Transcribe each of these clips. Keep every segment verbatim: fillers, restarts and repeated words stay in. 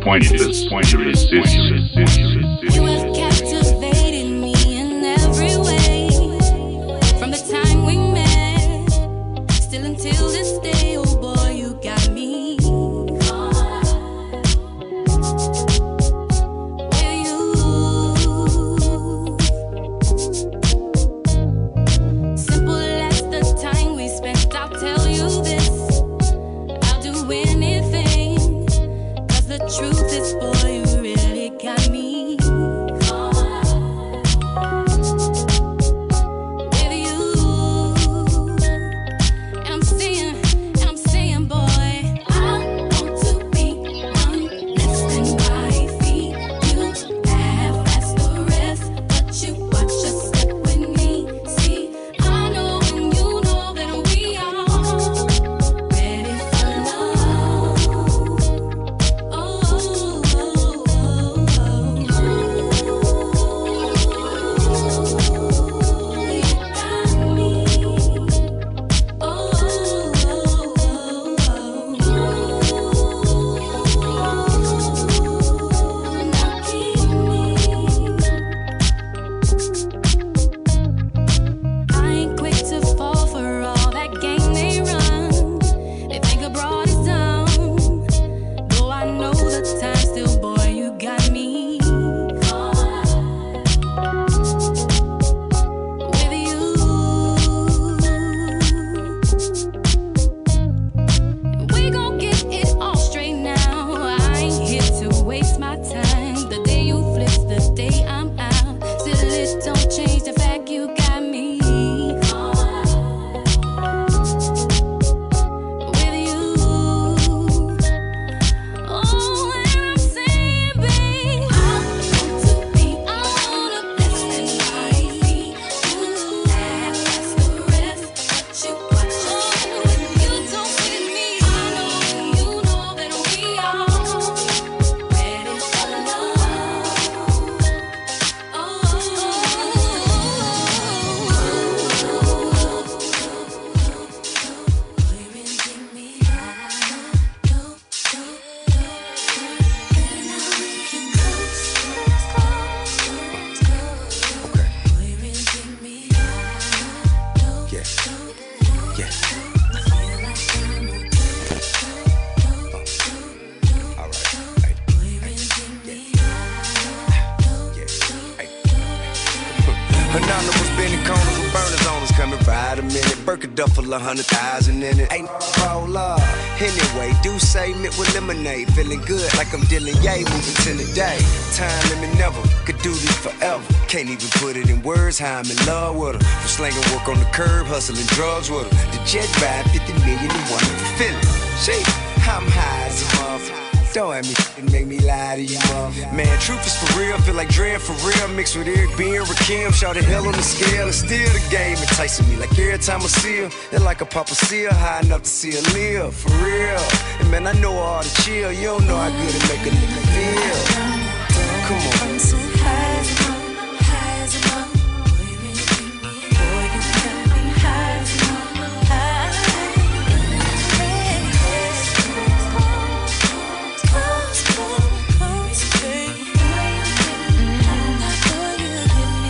pointless to resist. You have captivated me in every way. From the time we met, still until this day, oh boy, you got me caught with you. Simple as the time we spent, I'll tell you this. I'll do anything, 'cause the truth is, boy, you really got me caught with you. And I'm saying, and I'm saying, boy, I want to be one less than wifey. You have fast the rest, but you watch your step with me. See, I know and you know that we are ready for love. Oh, I ain't quick to fall for all that game they run. They think I brought it down. Though I know the time, still, boy, you got me caught with you. We gon' get it all straight now. I ain't here to waste my time. The day you flip, the day I'm out. Still, it don't change the fact you got me caught with you. Oh, and I'm saying, babe, I want to be, I wanna less than wifey. You have fast the rest, but you watch your step when you don't fit me. I know and you know that we are ready for love. Oh, Yeah, yeah. All right. Hey, hey, yeah. Yeah, hey. Anonymous bending corners with burners on us coming right a minute. Burka duffel, a hundred thousand in it. Ain't roll up. Anyway, do say mint with lemonade. Feeling good like I'm dealing yay, moving to the day. Time limit never, could do this forever. Can't even put it in words how I'm in love with her. From slanging work on the curb, hustling drugs with her. The jet ride, fifty million and one feeling. Shit, I'm high as a motherfucker. Don't have me f***ing make me lie to you, motherfucker. Man, truth is for real, feel like Dre for real. Mixed with Eric B and Rakim, shout the hell on the scale. And still the game enticing me. Like every time I see her, it's like a Papa seal, high enough to see her live, for real. And man, I know all the chill, you don't know how good it make a nigga feel. Come on. I'm so high as a mother, high as a mother. Boy, you really make me, boy, you got me high as a mother, high. Close, close, close, baby. Boy, you get me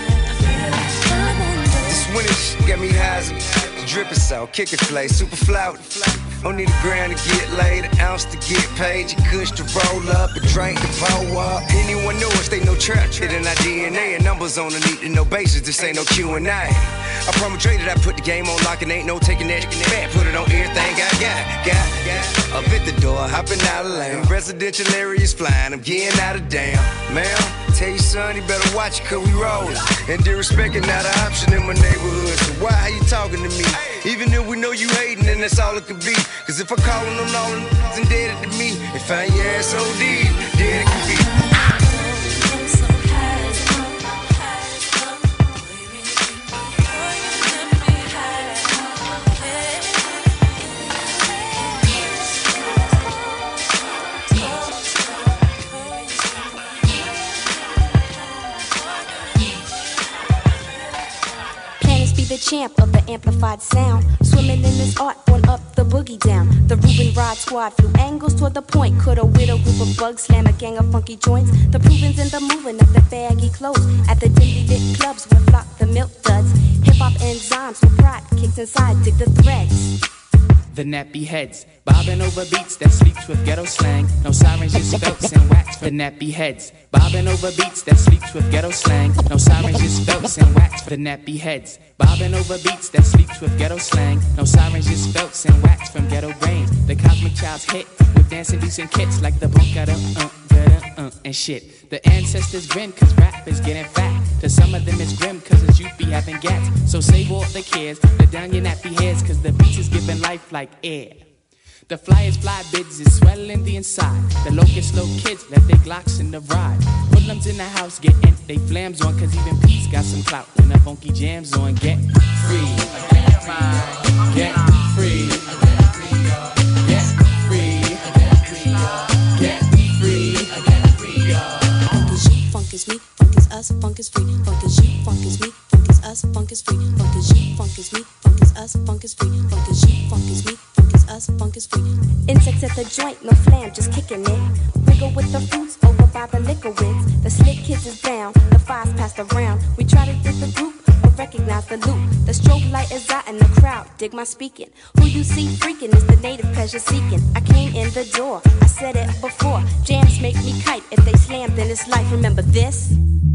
high. This winter shit got me high as a dripping salt, kicking flay, super flout. Don't need a grand to get laid, an ounce to get paid. You kush to roll up and drink to pour up. Anyone know us, they no trap. It in our D N A and numbers on the need to know basis. This ain't no Q and A. I promise Dre that I put the game on lock and ain't no taking that back. Put it on everything I got, got, got. Up at the door, hopping out of lane. Residential areas flying, I'm getting out of damn. Man, tell you son, you better watch it cause we rollin'. And disrespecting not an option in my neighborhood. So why are you talking to me? Even if we know you hating, then that's all it could be. Cause if I callin' them all and dead to me, and find your ass O D, dead it could be. I'm so high as a mother, high as a mother. Boy, you really make me, boy, you got me high as a Planets be the champ of the amplified sound. Swimming in this art on up the boogie down. The Reuben Rod squad flew angles toward the point. Could a widow group of bugs slam a gang of funky joints? The provings and the moving of the faggy clothes at the dimly lit clubs where flock the milk duds. Hip hop enzymes with pride kicks inside, dig the threads. The nappy heads, bobbing over beats that sleeps with ghetto slang. No sirens, just belts and wax for the nappy heads. Bobbing over beats that sleeps with ghetto slang. No sirens, just belts and wax for the nappy heads. Bobbing over beats that sleeps with ghetto slang. No sirens, just belts and wax from ghetto brains. The Cosmic Child's hit with dancing decent kits like the bunk uh, uh, uh, and shit. The ancestors grin cause rap is getting fat. To some of them it's grim cause it's youth be having gats. So save all the cares, let down your nappy heads cause the beats is giving life like air. The flyers fly bids is swelling the inside. The locust slow kids let their Glocks in the ride. Hoodlums in the house getting they flams on cause even P's got some clout when the funky jams on. Get free, get free, get free, get free, get free. Funk is you, funk is me, funk is us, funk is free. Funk is you, funk is me, funk is us, funk is free. Funk is you, funk is me, funk is us, funk is free. Funk is you, funk is me, funk is us, funk is free. Insects at the joint, no flam, just kicking it. Wiggle with the fruits over by the liquor wits. The slick kids is down, the fives passed around. We try to get the group or recognize the loop. The strobe light is out in the crowd, dig my speaking. Who you see freaking is the native pleasure seeking. I came in the door, I said it before. Jams make me kite, if they slam then it's life. Remember this?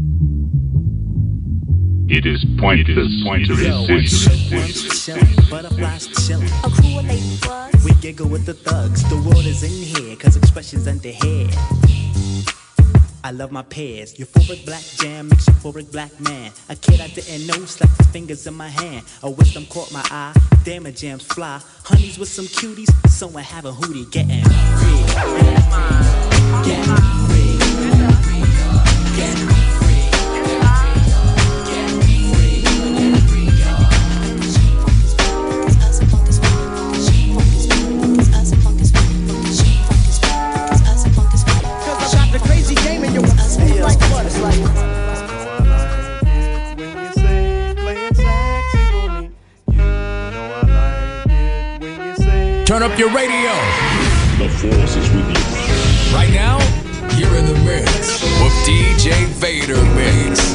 It is pointless to resist. Butterflies chillin'. A cool lady buzz. We giggle with the thugs. The world is in here, cause expressions under here. I love my pears. Euphoric black jam makes euphoric black man. A kid I didn't know slapped his fingers in my hand. A wisdom caught my eye. Damn, my jams fly. Honeys with some cuties. Someone have a hootie getting free. Get free. Get free. Turn up your radio. The force is with you. Right now, you're in the mix with D J Vader Mix.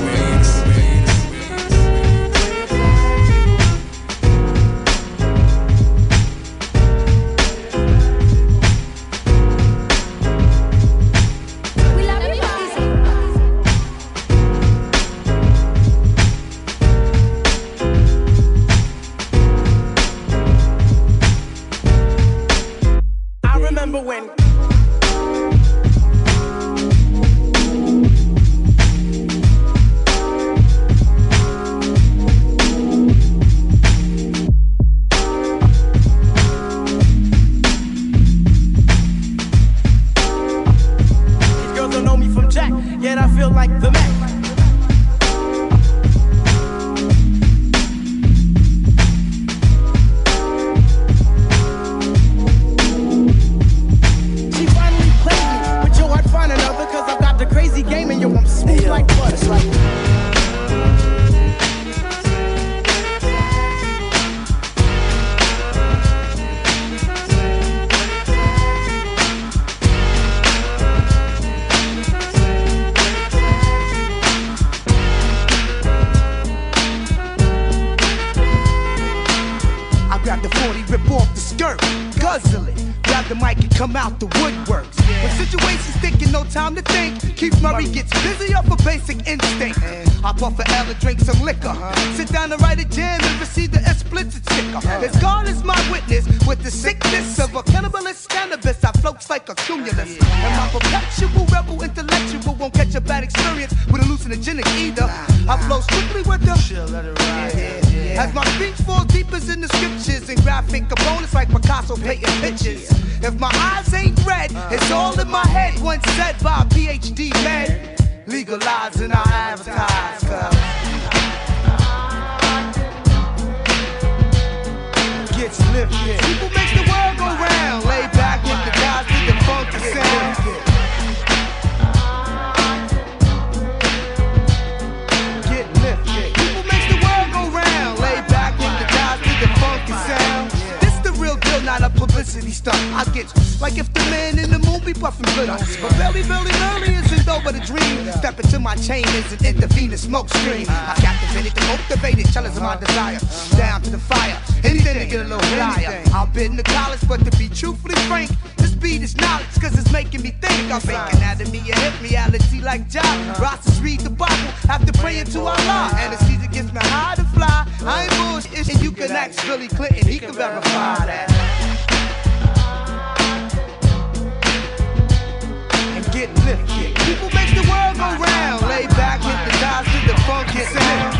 publicity stuff. I get like if the man in the movie puffin' glitter. But very, very early isn't over the dream. Step into my chain isn't intervene the smoke screen. I captivated the motivated, jealous of my desire. Down to the fire, anything to get a little flyer. I've been to college, but to be truthfully frank, this beat is knowledge, cause it's making me think. I'm making anatomy a hip reality like John. Rosses read the Bible after praying to Allah. Anesthesia gets me high to fly. I ain't bullshit, and you can ask Billy Clinton, he can verify that. And get lifted. People make the world go round. Lay back, hypnotized to the funky sound.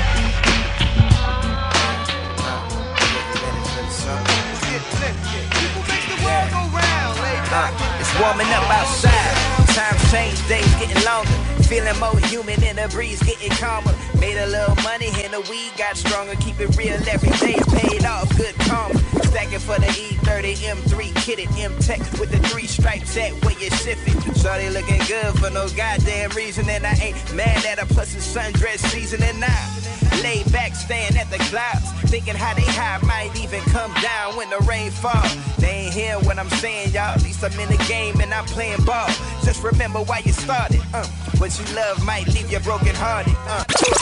People make the world go round. Lay back. Uh, it's warming up outside. Times change, days getting longer. Feeling more human in the breeze, getting calmer. Made a little money and the weed got stronger. Keep it real every day, paid off, good karma. Stacking for the E thirty M three kitted M-Tech with the three stripes that way you shift it. Shorty looking good for no goddamn reason, and I ain't mad at her. Plus it's sundress season, and I lay back, staring at the clouds, thinking how they high might even come down when the rain falls. They ain't hear what I'm saying, y'all. At least I'm in the game and I'm playing ball. Just remember why you started. Uh, what you love might leave you broken hearted. Uh.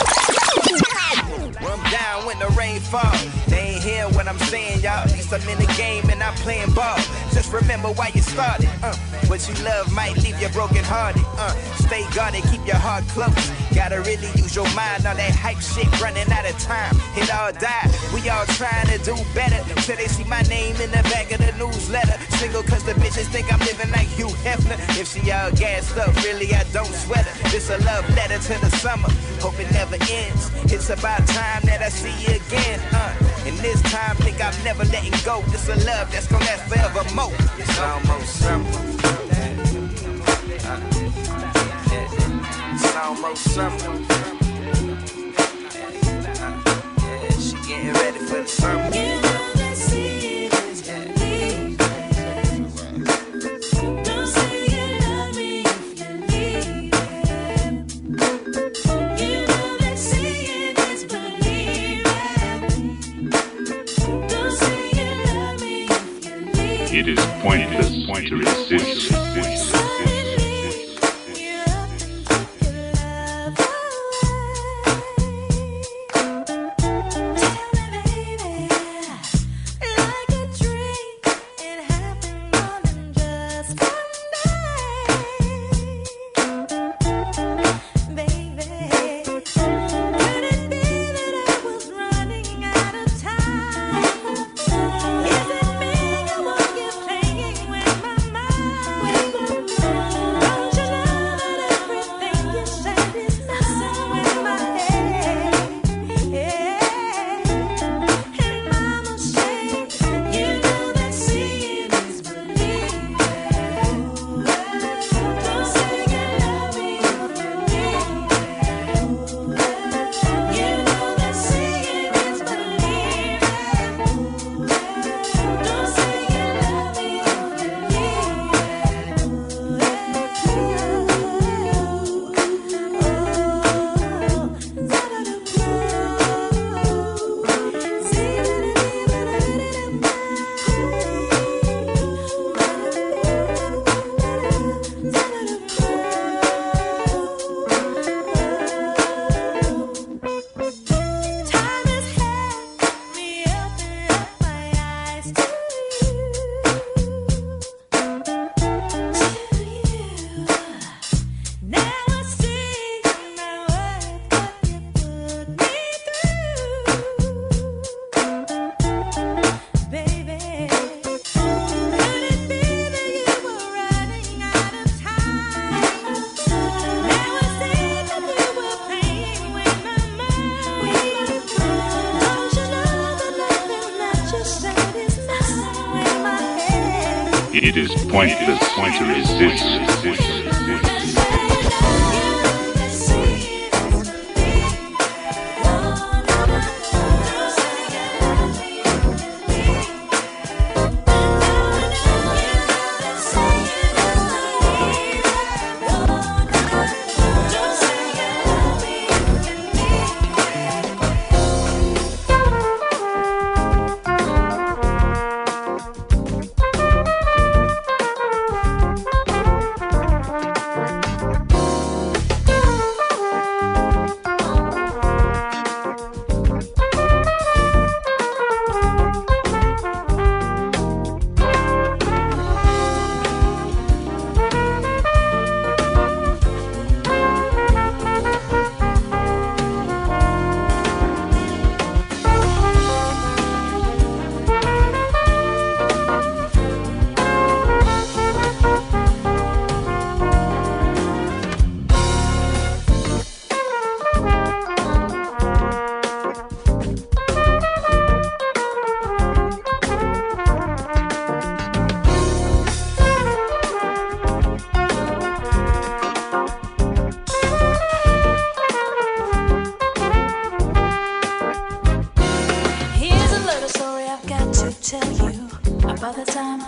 I'm down when the rain falls. They ain't hear what I'm saying, y'all. At least I'm in the game and I'm playing ball. Just remember why you started. Uh, what you love might leave you broken hearted. Uh, stay guarded, keep your heart close. Gotta really use your mind on that hype shit, running out of time. It all died. We all trying to do better till they see my name in the back of the newsletter. Single cause the bitches think I'm living like Hugh Hefner. If she all gassed up, really I don't sweat her. This a love letter to the summer. Hope it never ends. It's about time that I see you again. Uh, and this time think I'm never letting go. This a love that's gonna last forever more. It's almost summer. Uh, It's almost summer. Yeah, she getting ready for the summer. You know that she is believing. Don't say you love me if you leave. You know that seeing is believing. Don't say you love me if you leave. It is pointless to resist. It is pointless to resist.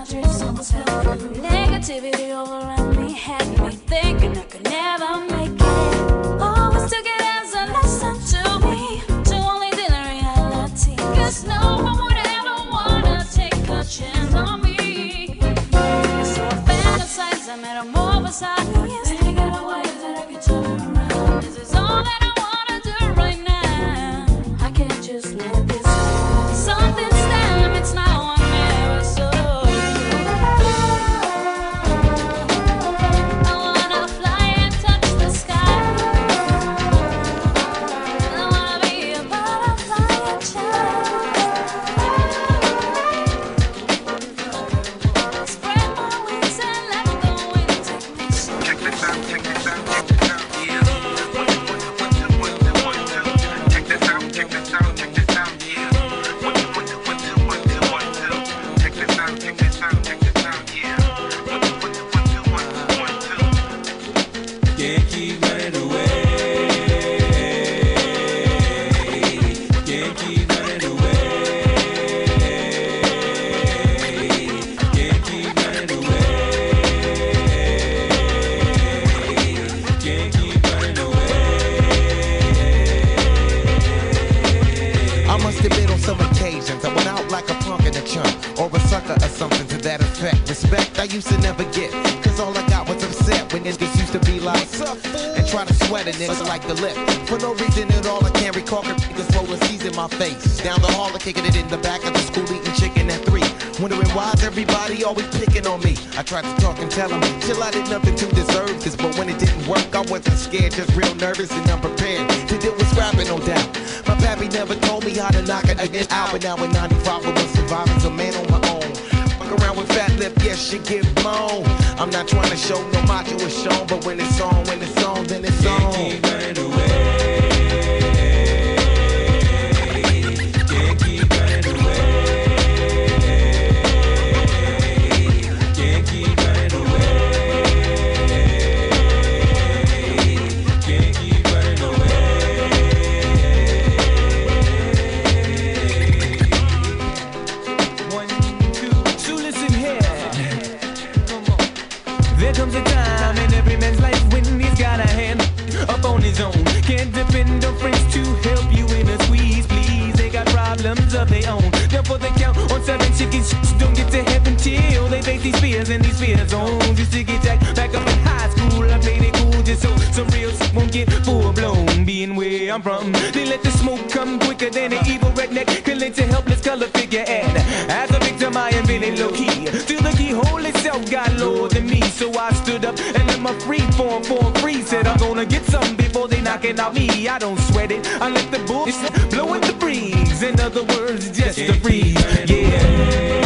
dreams almost fell through. Negativity all around me had me thinking I could never make it. Always took it as a lesson to me, to only deal in reality. Cause no one would ever wanna take a chance on me. So I fantasize, I metamorphosize. Thinking of ways that I could turn around. This is all that I wanna do right now. I can't just let this go. Something's damaged now, I'm never so. I wanna fly and touch the sky. I wanna be a butterfly and child. Spread my wings and let the wind take me somewhere. Check this out, check this out, check this out, yeah. One, two, one, two, one, two, one, two, one, two. Check this out, check this out, check this out, yeah. One, two, one, two, one, two, one, two, one, two. Check this out, check this out, check this out, yeah. One, two, one, two, one, two, one, two, one, two. Can't keep running away. Can't keep running away. Can't keep running away. Can't keep running away. I must admit on some occasions I went out like a punk in a chunk or a sucker or something to that effect. Respect I used to never get, cause all I got was upset when niggas used to be like, what's up, fool? And try to sweat a nigga like the lip. For no reason at all I can't recall niggas rolling C's in my face. Down the hall kicking it in the back of the school eating chicken at three. Wondering why's everybody always picking on me. I tried to talk and tell them, chill, I did nothing to deserve this. But when it didn't work, I wasn't scared, just real nervous and unprepared to deal with scrapping, no doubt. My pappy never told me how to knock a nigga out. But now in ninety-five I was surviving, a man on my own. Fuck around with fat lip, yes, shit get blown. I'm not trying to show no macho is shown, but when it's on, when it's on, then it's on. Can't keep running away. Can't keep running away. Can't keep running away. Can't keep running away. One, two, so listen here. Come on. There comes a time in every man's life when he's got a hand up on his own. Can't depend on friends to help you in a squeeze, please. They got problems of their own. Therefore they count on seven chicken sh- don't get to heaven till they face these fears and these fear zones. Used to get jacked back up in high school. I played it cool just so some real shit won't get full blown. Being where I'm from, they let the smoke come quicker than an evil redneck can lynch a helpless color figure. And as a victim I am really low key. Till the keyhole itself got lower than me, so I stood up and let my free form form free. Said I'm gonna get some before they knocking out me. I don't sweat it, I let the bullshit blow in the breeze. In other words, just a breeze. Yeah.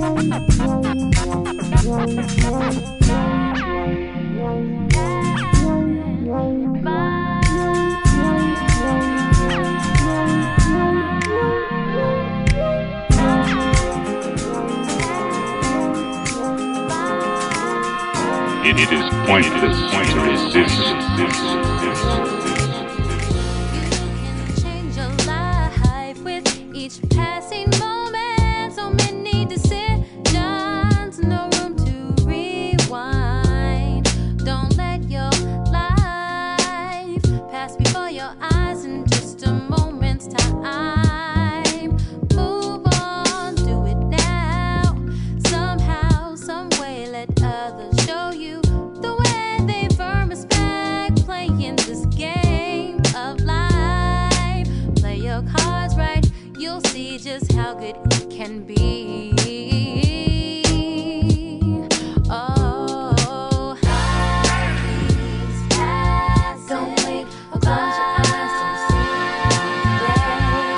It is pointless to resist. Change your life with each passing moment. So many decisions, no room to rewind. Don't let your life pass before your eyes in just a moment's time. Move on, do it now. Somehow, some way, let others show you the way they've earned respect. Playing this game of life. Play your cards right, you'll see just how good it can be. Oh, please pass. Don't wait, or close your eyes, don't see today.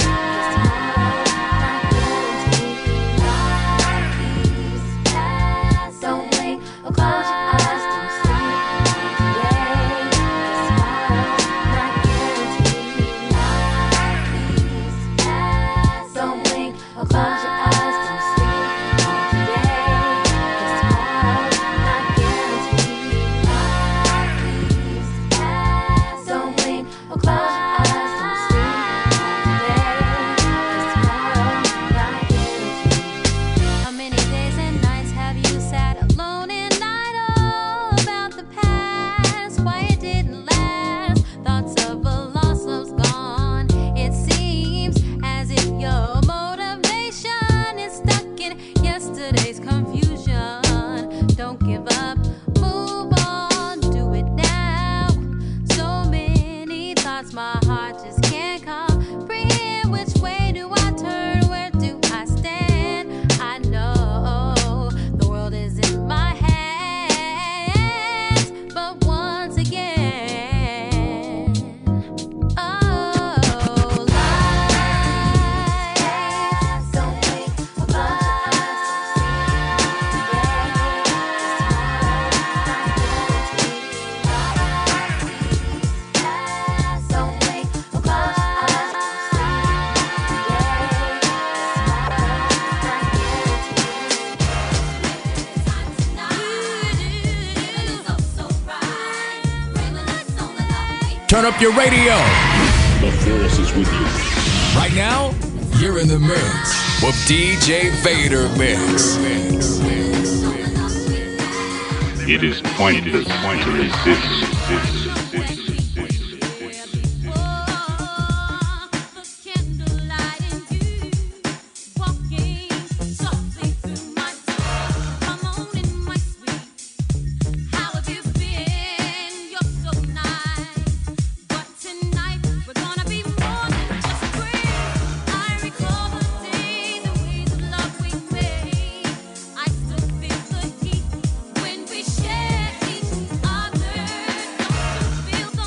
Please pass. Don't wait, or close your eyes, don't see today. Not guaranteed. Please pass. Don't blink or close your eyes, don't sleep today. 'Cause tomorrow's not guaranteed. Please pass. Don't blink or close your eyes, don't sleep today. 'Cause tomorrow's not guaranteed. How many days and nights have you sat alone and idle about the past? Why it didn't last? Thoughts of a lost love's gone. It seems as if your motivation is stuck in yesterday's confusion. Don't give up, move on, do it now. So many thoughts, my heart just can't comprehend. Which way do I turn? Where do I stand? I know the world is in my hands, but once again, oh, life. Don't wait for my eyes to see today. Don't wait for my eyes to see Turn up your radio. The force is with you. Right now, you're in the mix with D J Vader Mix. It is pointless to resist. When we share each other, don't you feel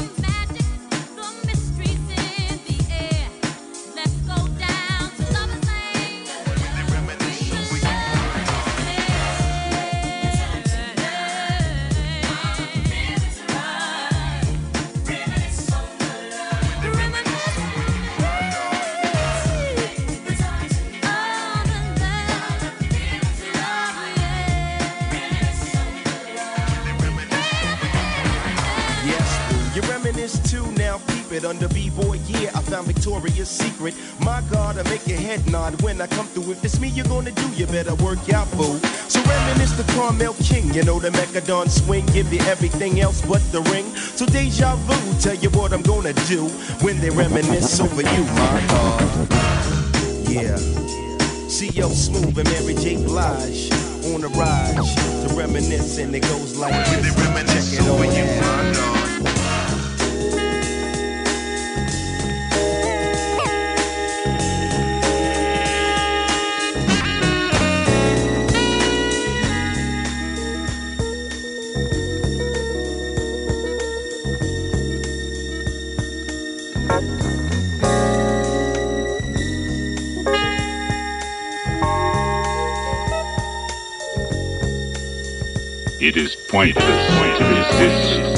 it under B-Boy, yeah, I found Victoria's Secret. My God, I make your head nod when I come through. If it's me you're gonna do, you better work out, boo. So reminisce the Carmel King, you know the Mechadon swing, give you everything else but the ring. So deja vu, tell you what I'm gonna do when they reminisce over you, my God. Yeah. C O Smooth and Mary J. Blige on the ride to reminisce, and it goes like this. When they reminisce over you, my God. It is pointless to resist.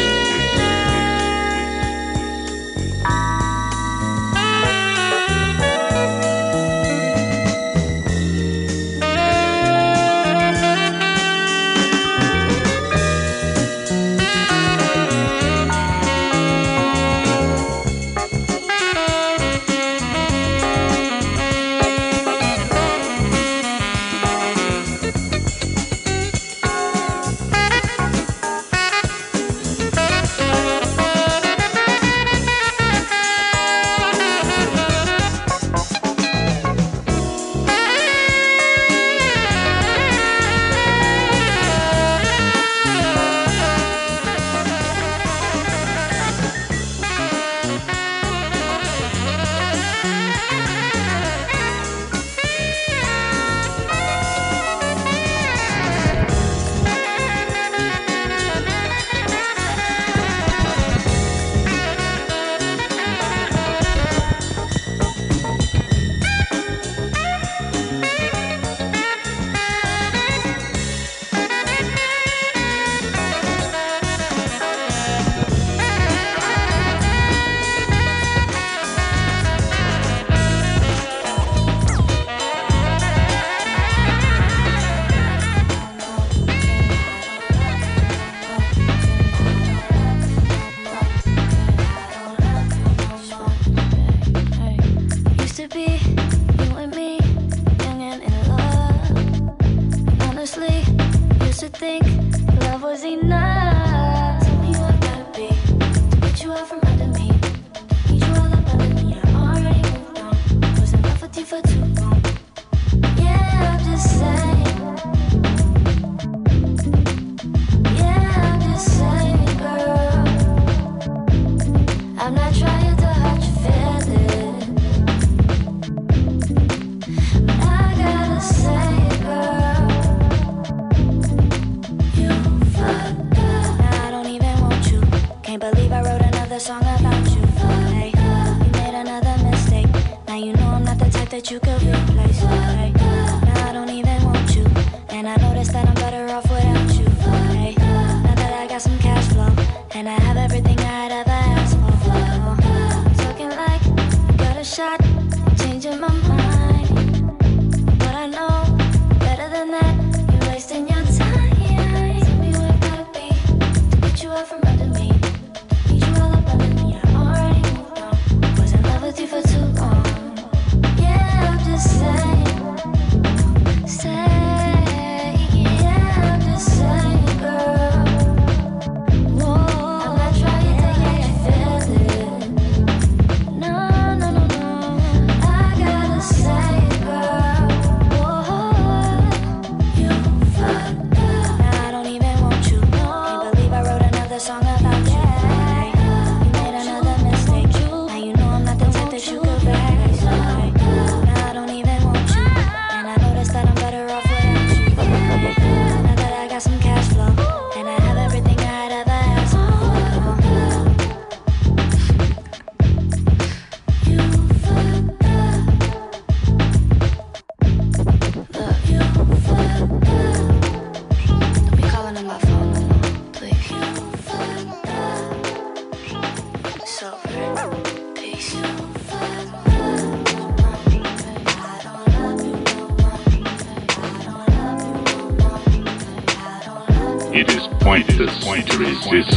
It is pointless to resist.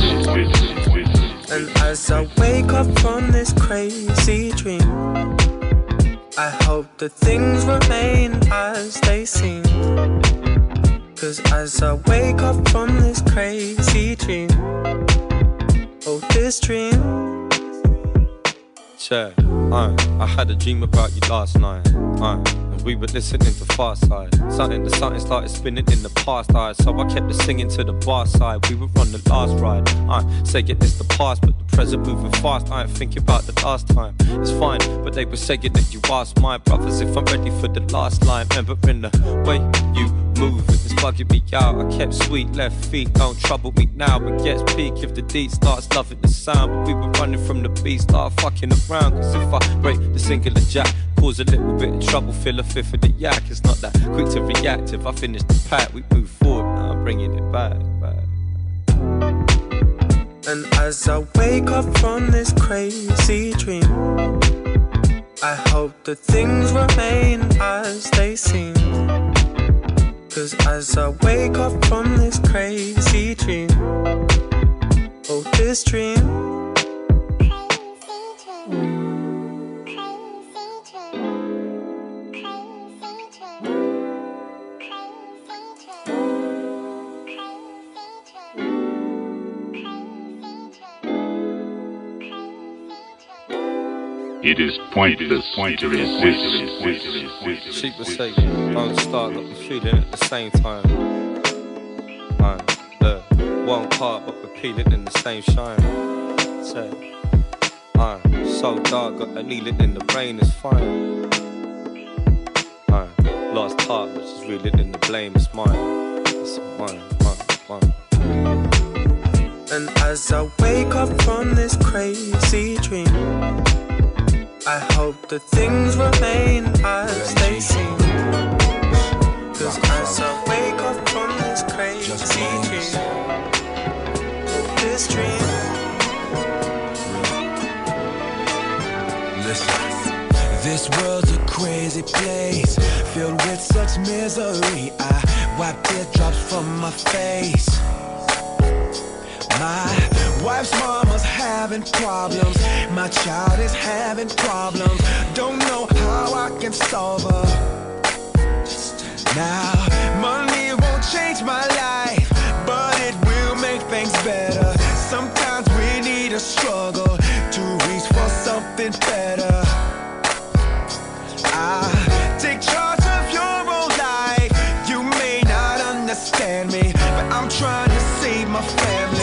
And as I wake up from this crazy dream, I hope that things remain as they seem. Cause as I wake up from this crazy dream, oh this dream. Check, uh, I had a dream about you last night, uh, and we were listening to Far Side. Something the something started spinning in the past eye, so I kept it singing to the bar side. We were on the last ride, I uh, say it is the past, but the present moving fast. I ain't thinking about the last time. It's fine, but they were saying that you asked my brothers if I'm ready for the last line. Remembering the way you move, it's bugging me out. I kept sweet left feet, don't trouble me now. It gets peak if the D starts loving the sound. But we were running from the beat, start fucking around. Cause if I break the singular jack, cause a little bit of trouble, fill a fifth of the yak. It's not that quick to react. If I finish the pack, we move forward now. bringing it back, back. And as I wake up from this crazy dream, I hope that things remain as they seem. Cause as I wake up from this crazy dream, oh, this dream. It is pointless, pointless to resist. Sheep will say, don't start, got me feeling at the same time. Uh, look, one part, but repeat it in the same shine. Say, uh, so dark, got a needle in the brain, is fine. Uh, lost heart, but just reeling in the blame, it's mine. It's mine, mine, mine. And as I wake up from this crazy dream, I hope that things remain as they seem. Cause as I wake up from this crazy dream, this dream. Listen, this world's a crazy place, filled with such misery. I wipe teardrops from my face. My wife's mama's having problems. My child is having problems. Don't know how I can solve her. Now, money won't change my life, but it will make things better. Sometimes we need a struggle to reach for something better. I take charge of your own life. You may not understand me, but I'm trying to save my family.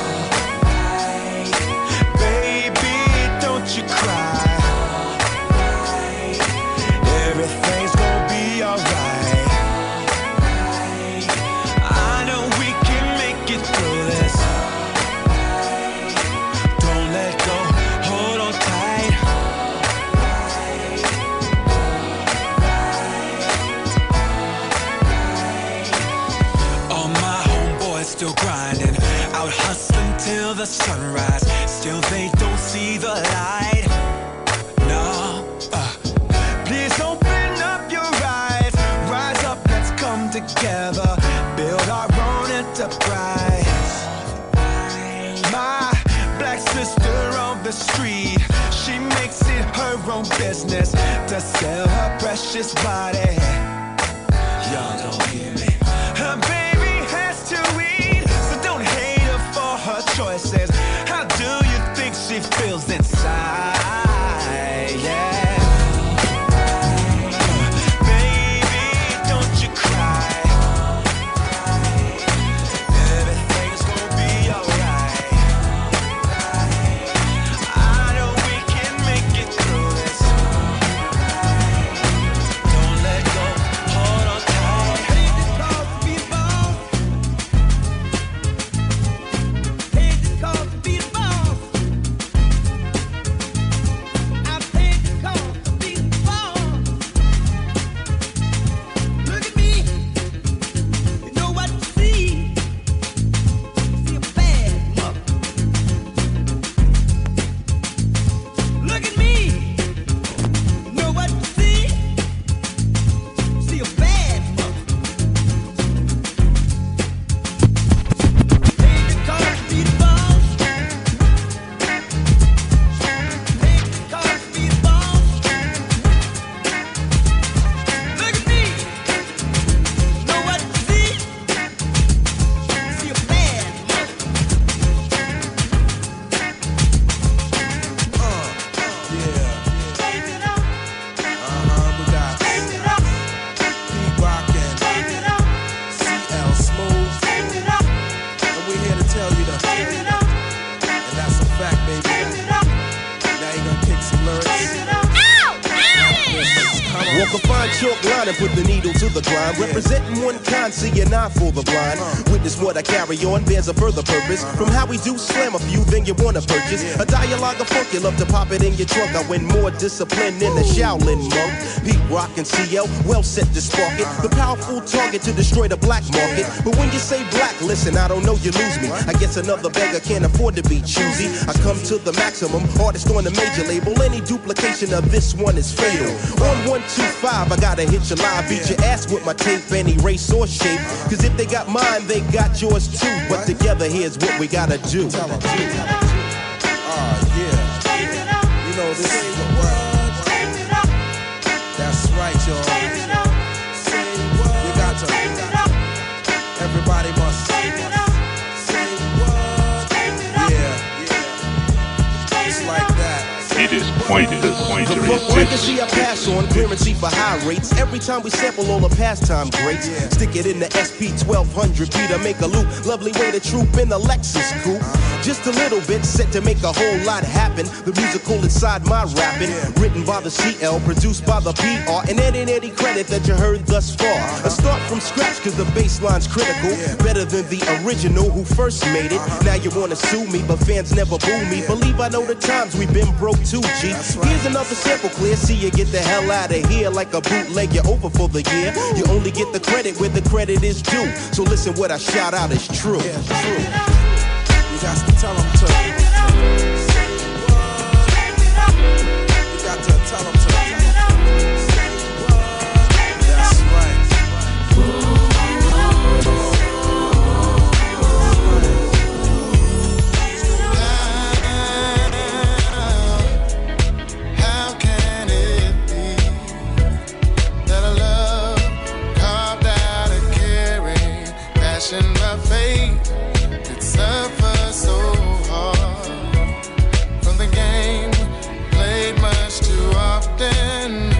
You cry. Everything's gonna be alright. I know we can make it through this. Don't let go, hold on tight. All my homeboys still grinding, out hustling till the sunrise. Still they don't see the light. No, uh, please open up your eyes. Rise up, let's come together, build our own enterprise. My black sister on the street, she makes it her own business to sell her precious body. Y'all don't hear me. Her baby has to eat, so don't hate her for her choices. How do you think she feels inside? Yeah. Baby, don't you cry. Everything's gonna be alright. I know we can make it through this. Don't let go. chalk line and put the needle to the grind. Representing one kind, see an eye for the blind. Witness what I carry on bears a further purpose. From how we do slam a few, then you wanna purchase a dialogue of funk. You love to pop it in your trunk. I win more discipline than a Shaolin monk. Pete Rock and C L, well set to spark it. The powerful target to destroy the black market. But when you say black, listen, I don't know, you lose me. I guess another beggar can't afford to be choosy. I come to the maximum, artist on the major label. Any duplication of this one is fatal. On one two five, I gotta hit your live. Beat your ass with my tape, any race or shape. Cause if they got mine, they got yours too. But together, here's what we gotta do. Oh, yeah. You know, this ain't the world. That's right, y'all. You got to. Everybody must say what? Yeah. It's like that. It is pointed. The pointer The is funk legacy I pass on, clearancy for high rates. Every time we sample all the pastime greats, stick it in the S P twelve hundred beat. I make a loop, lovely way to troop in the Lexus coupe. Just a little bit, set to make a whole lot happen. The musical inside my rapping, written by the C L, produced by the P R, and any any credit that you heard thus far. A start from scratch, cause the bass line's critical. Better than the original who first made it. Now you wanna sue me, but fans never boo me. Believe I know the times we've been broke too, G. Here's another sample clear, see you get the hell out of here. Like a bootleg, you're over for the year. You only get the credit where the credit is due. So listen, what I shout out is true. Yeah, true. You got to tell them to. You got to tell them to. That's right. How can it be that a love carved out of caring, passion, my faith could suffer so hard from the game played much too often,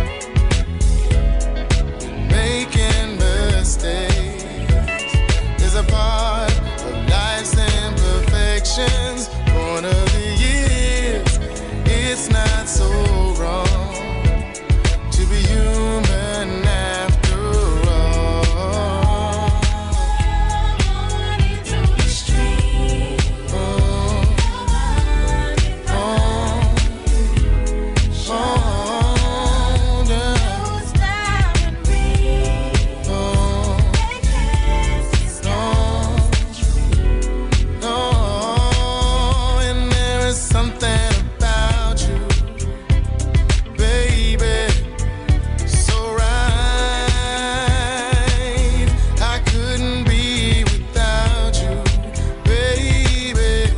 making mistakes is a part of life's imperfections. Born of the years, it's not so wrong to be human after all. And there is something about you, baby, so right. I couldn't be without you, baby.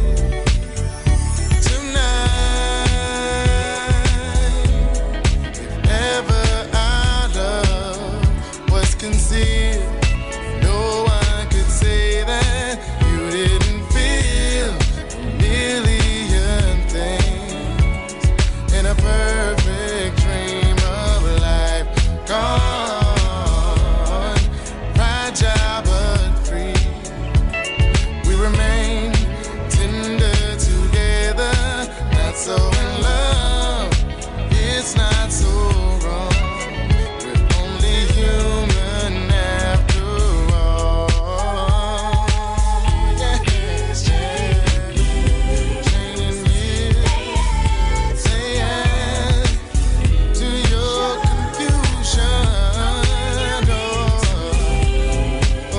Tonight, if ever our love was concealed, no one could say that you didn't feel a million things in a perfect dream of life gone, fragile but free. We remain tender together, not so in love. It's not so wrong. We're only human after all. Yeah, changing years, say yes to your confusion. Oh,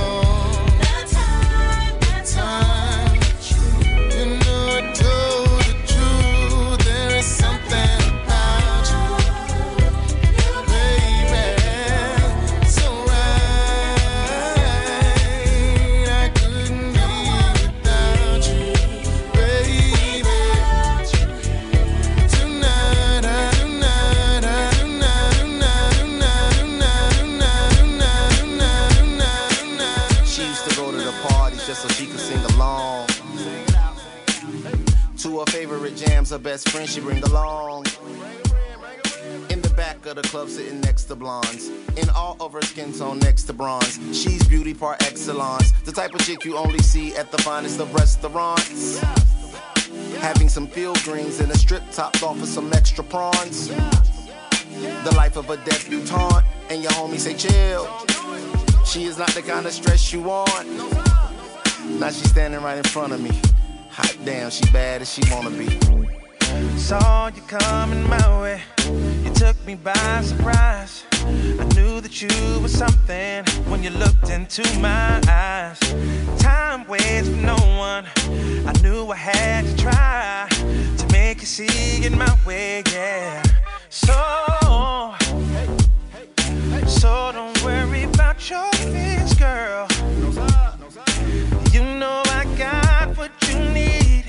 time, you know I told the truth. There is something about you, baby, so right. I couldn't be without you, baby. Tonight, tonight, tonight, tonight, tonight. She used to go to the parties just so she could sing along. To her favorite jams, her best friend she bring along. In the back of the club, sitting next to blondes. In all of her skin tone, next to bronze. She's beauty par excellence. The type of chick you only see at the finest of restaurants. Having some field greens and a strip topped off with some extra prawns. The life of a debutante. and your homie say chill. She is not the kind of stress you want. Now she's standing right in front of me. Hot damn, she bad as she wanna be. Saw you coming my way. You took me by surprise. I knew that you were something when you looked into my eyes. Time waits for no one. I knew I had to try to make you see it my way, yeah. So, so don't worry about your fears, girl. You know I got what you need.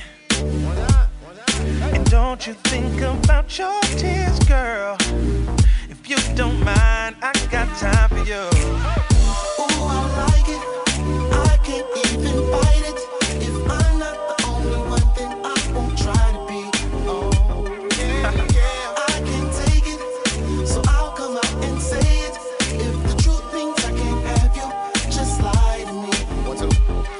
And don't you think about your tears, girl. If you don't mind, I got time for you. Ooh, I like it. I can't even fight it. If I'm not the only one, then I won't try to be. Oh, yeah, yeah. I can't take it, so I'll come out and say it. If the truth means I can't have you, just lie to me. One, two.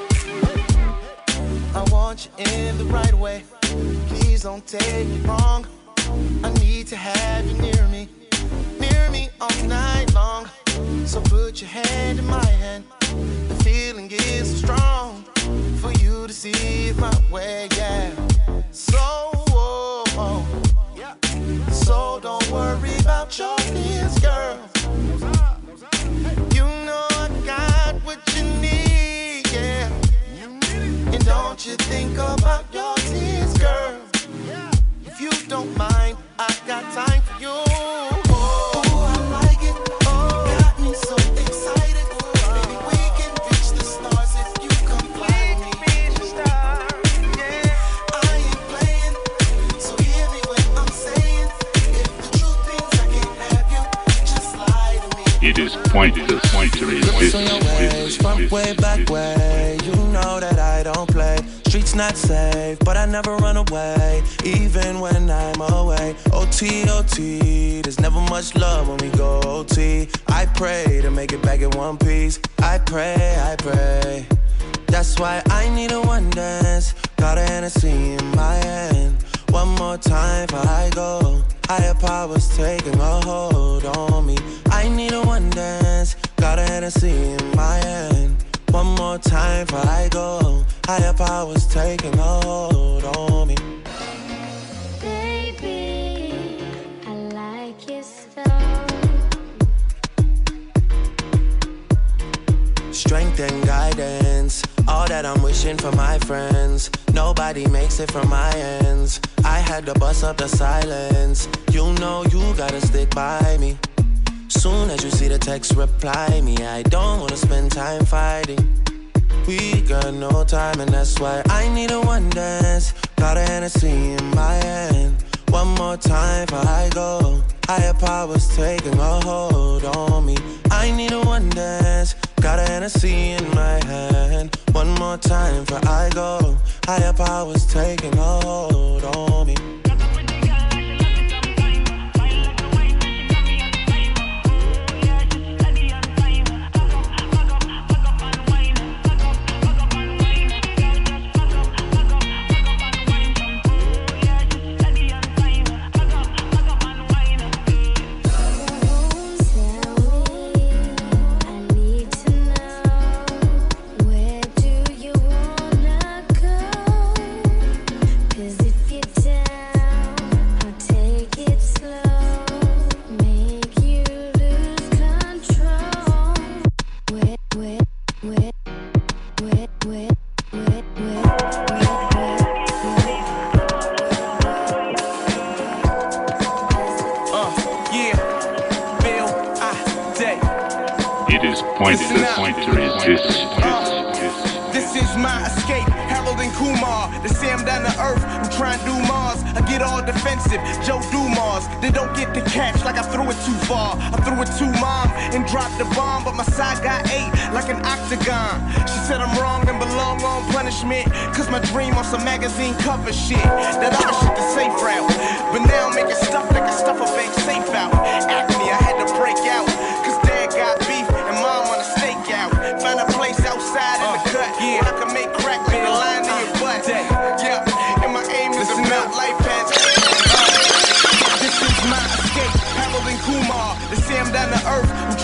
I want you in the right way. Please don't take it wrong. I need to have you near me. Near me all night long. So put your hand in my hand. The feeling is so strong for you to see it my way, yeah. So, oh, oh. So don't worry about your fears, girl. You know I got what you need, yeah. And don't you think about your tears, girl. If you don't mind, I got time for you. It is pointless to resist. From way back way, you know that I don't play. Streets not safe, but I never run away, even when I'm away. O T, O T, there's never much love when we go O T. I pray to make it back in one piece. I pray, I pray. That's why I need a one dance. Got a Hennessy in my hand. One more time before I go. Higher powers taking a hold on me. I need a one dance. Got a Hennessy in my hand. One more time before I go. Higher powers taking a hold on me. Baby, I like your style. Strength and guidance, all that I'm wishing for my friends. Nobody makes it from my ends. I had to bust up the silence. You know you gotta stick by me. Soon as you see the text, reply me. I don't wanna spend time fighting. We got no time, and that's why I need a one dance. Got a Hennessy in my hand. One more time before I go. Higher powers taking a hold on me. I need a one dance. Got a Hennessy in my hand. One more time before I go. Higher powers taking a hold on me. This is my escape, Harold and Kumar. They say I'm down to earth, I'm trying to do Mars. I get all defensive, Joe Dumars. They don't get the catch like I threw it too far. I threw it too mom and dropped the bomb, but my side got eight like an octagon. She said I'm wrong and belong on punishment, cause my dream on some magazine cover shit. That other shit the safe route, but now I'm making stuff like a stuff a bank safe out. Acme, I had to break out, cause dad got beef and mom on a stakeout. Find a place outside in the cut, yeah, I can make crack like a line in your butt. Yeah, and my aim is to melt life paths. This is my escape, Harold and Kumar. They say I'm down to earth, I'm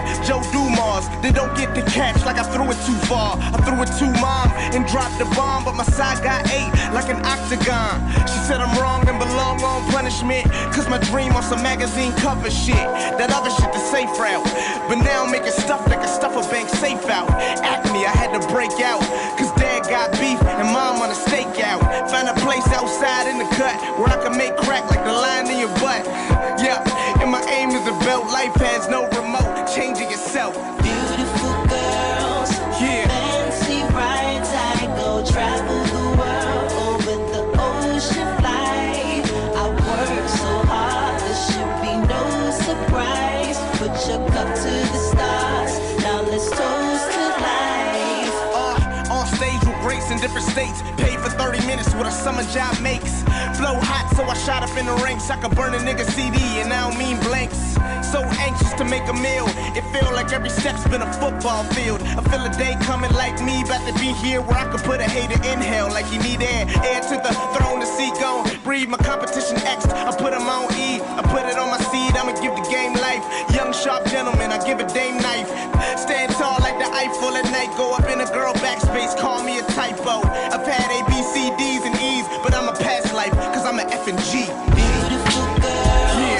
Joe Dumas. They don't get the catch like I threw it too far. I threw it too mom and dropped the bomb, but my side got eight like an octagon. She said I'm wrong and belong on punishment, cause my dream on some magazine cover shit. That other shit the safe route, but now I'm making stuff that can stuff a bank safe out. Acme, I had to break out, cause dad got beef and mom on a stakeout. Found a place outside in the cut where I can make crack like the line in your butt. Yeah, and my aim is a belt. Life has no remote, changing yourself. Beautiful girls, yeah. Fancy rides, I go travel the world over the ocean flight. I work so hard, there should be no surprise. Put your cup to the stars, now let's toast to life. Uh, on stage with grace in different states, paid for thirty minutes what a summer job makes. Flow hot, so I shot up in the ranks. I could burn a nigga C D and I don't mean blanks. So anxious to make a meal, it feel like every step's been a football field. I feel a day coming like me, about to be here where I could put a hater inhale like you need air. Air to the throne, the seat gone. Breathe my competition X, I put him on E. I put it on my seed, I'ma give the game life. Young sharp gentleman, I give a dame knife. Stand tall like the Eiffel at night. Go up in a girl backspace, call me a typo. I've had A, B, C, D's and E's, but I'm a past life, cause I'm an F and G. Beautiful girls, yeah.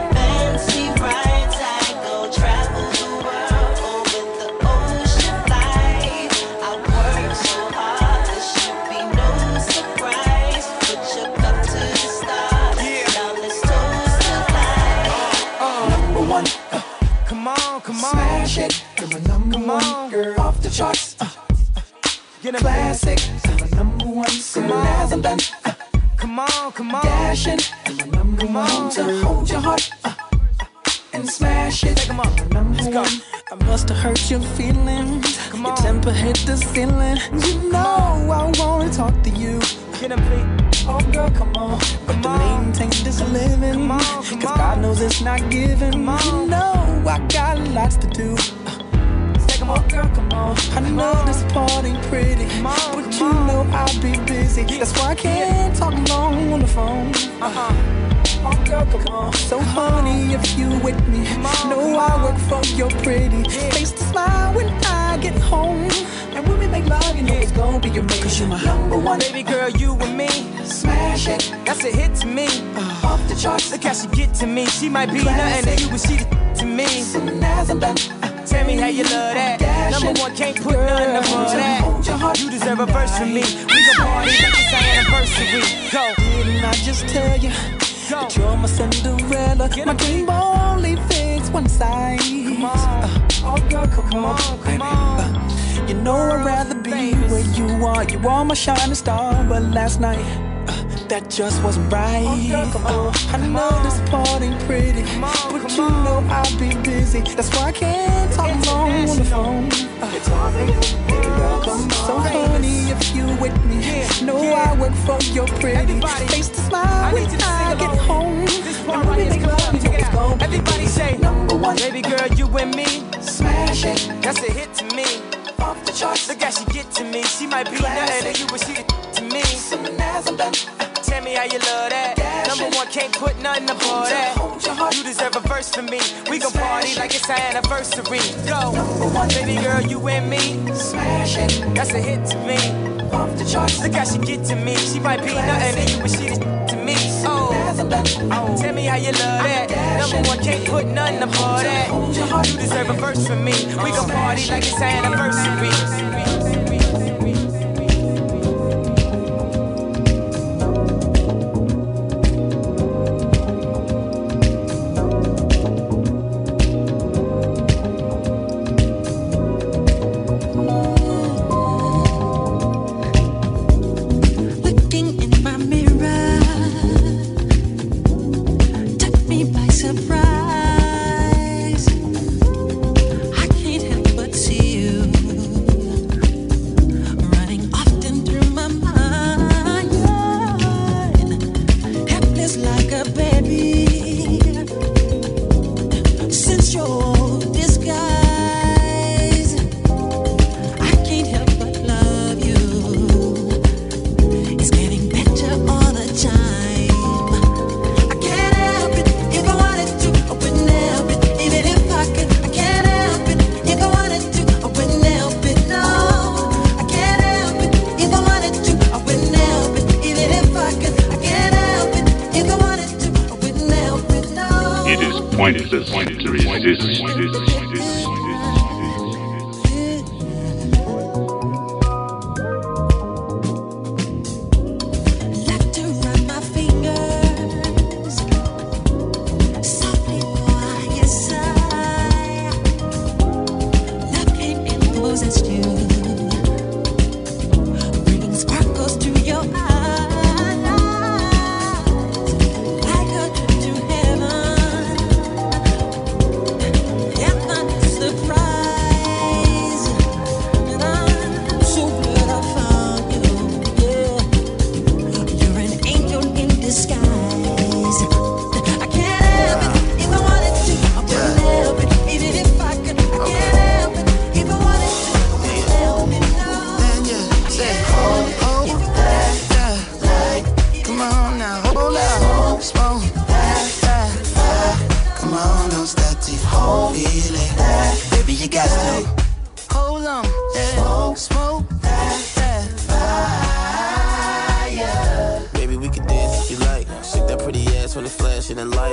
Fancy rides, I go travel the world over the ocean flight. I work so hard, there should be no surprise. Put your cup to the stars, yeah. Now let's toast to life. Uh, Number one, uh, come on, come on. smash it. You're my number Come one on. girl off the charts. Uh, Get a classic. You're my number one soon as I'm done. Uh, Come on, come on. Dashing. You're my number Come one on. to hold your heart. Uh, and smash it. Take 'em up. Number Let's go. one. I must have hurt your feelings. Come Your on. temper hit the ceiling. You know I wanna talk to you. Get him, please. Oh girl, come on. But to maintain this living, Come on, come cause on. God knows it's not given. Come on. You know I got lots to do. Take 'em Oh up. girl, come on. I know on. this part ain't pretty, on, but come you on. know I'll be busy. That's why I can't talk long on the phone. Uh-huh. Oh girl, come on. So honey, if you with me, know I work for your pretty face to smile when I get home. And when we make love, you know it's gonna be your cause you my number one. Baby girl, you and me, Smash it. that's a hit to me. Off the charts. Look how she get to me. She might be nothing to you, but she the to me. Soon as I'm done. Uh, Tell me how you love that. Number one, can't put none above that. You deserve a verse from me. We gon' party like it's our anniversary. Go. Didn't I just tell you Go. that you're my Cinderella? My dream only fits one size. Come on. Uh, oh girl, come, Come on, on, baby. come on. Uh, you know I'd rather be where you are. You are my shining star, but last night uh, that just wasn't right. Oh, girl, come on. Uh, I Come know on. this part ain't pretty, Come on, but come you on. know I'll be busy. That's why I can't talk long on the phone. Uh, it's all for you. Baby girl, come so on. honey, if you with me, Yeah, know yeah. I work for your pretty Everybody, face to smile I when need you to I sing get along. home. This part And right we here, make come love, on, you check know it it's out. gonna be Everybody say, Number one. baby girl, you and me, Smash it. that's a hit to me. Off the charts. Look how she get to me. She might be nothing to you, but she the to me. Soon as I'm done. Uh, Tell me how you love that. Number one, can't put nothing above that. You deserve a verse from me. We gon' party like it's our anniversary. Go. Baby girl, you and me, Smash it. that's a hit to me. Off the charts. Look how she get to me. She might be nothing to you, but she the to me. Oh, As I'm done. oh. Tell me how you love that. Number one, can't put nothing above that. You deserve a verse from me. We gon' party like it's our anniversary. looking in my mirror, took me by surprise. I can't help but see you.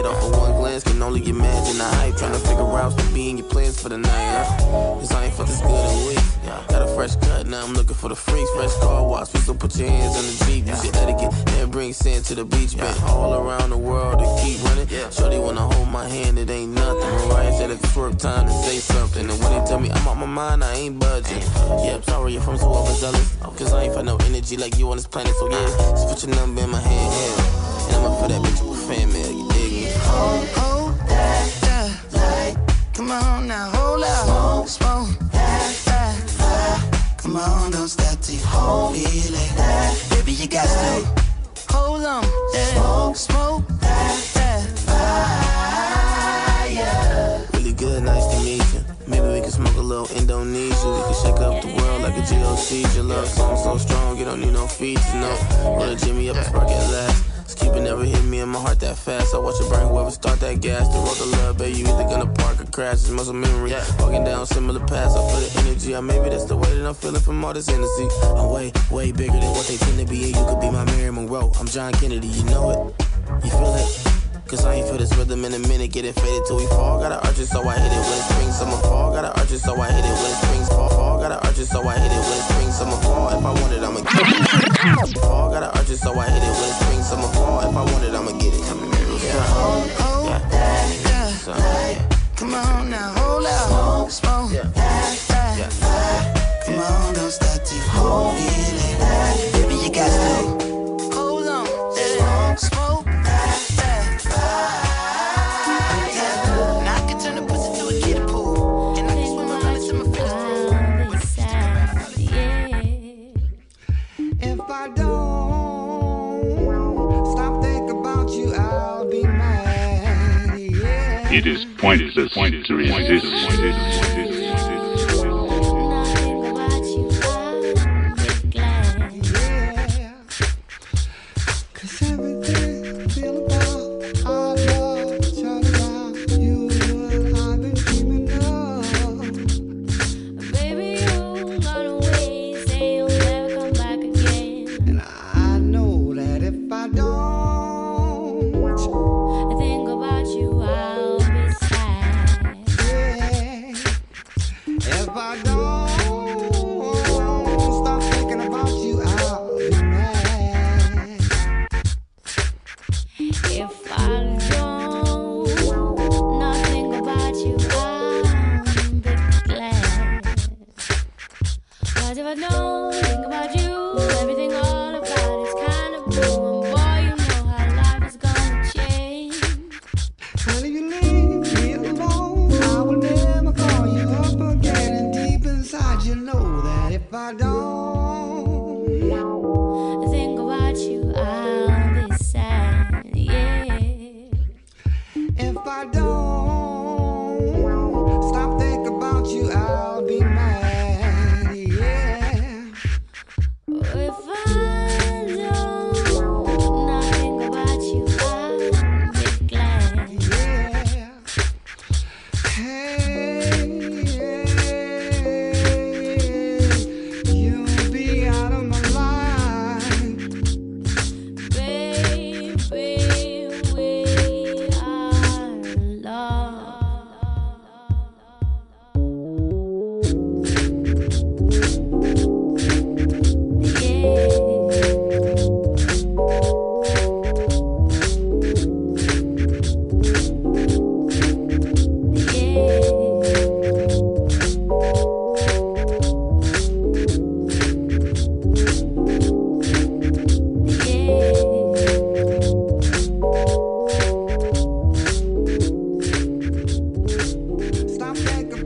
off of one glance, can only imagine the hype. Trying to figure out to be in your plans for the night, huh? Cause I ain't felt this good in weeks. Got a fresh cut, now I'm looking for the freaks. Fresh car wash, please don't put your hands on the Jeep. Use your etiquette, and bring sand to the beach. Been all around the world to keep running. Shorty wanna hold my hand, it ain't nothing. Mariah said it's work time to say something. And when they tell me I'm out my mind, I ain't budging. Yep, sorry if I'm so overzealous. Cause I ain't find no energy like you on this planet. So yeah, just put your number in my hand, yeah. And I'ma fill that bitch with fan mail, you dig me? Hold, hold that, that light. Come on now, hold up. Smoke, smoke that, that fire. Come on, don't stop till you hold feel it. Baby, you got to hold on. Yeah. Smoke, smoke that, that fire. Really good, nice to meet you. Maybe we can smoke a little Indonesia. We can shake up the world like a G O C. Your love song so strong, you don't need no features, no. Roll a Jimmy up and spark at last. Cupid never hit me in my heart that fast. I watch it burn whoever start that gas. The road to love, baby, you either gonna park or crash. It's muscle memory, walking down similar paths. I feel the energy, or maybe that's the way that I'm feeling from all this energy. I'm way, way bigger than what they tend to be. And you could be my Mary Monroe, I'm John Kennedy, you know it. You feel it? Cause I ain't feel this rhythm in a minute. Get it faded till we fall. Gotta arch it so I hit it when it springs, summer, fall. Gotta arch it so I hit it when it springs, fall, fall. Gotta arch it so I hit it when it springs, summer, fall. If I want it, I'ma get it. Fall. Gotta arch it so I hit it when it springs, summer, fall. If I want it, I'ma get it. Come here, yeah. Hold, hold yeah. that, that so, yeah. Come on now, hold up. Smoke, smoke yeah. that, that yeah. fire. Come on, don't stop till you hold it. Baby, you got to hold on. Yeah. Smoke, smoke. It is pointless, pointless to resist.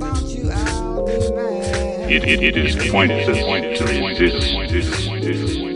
It, it, it is pointless to resist.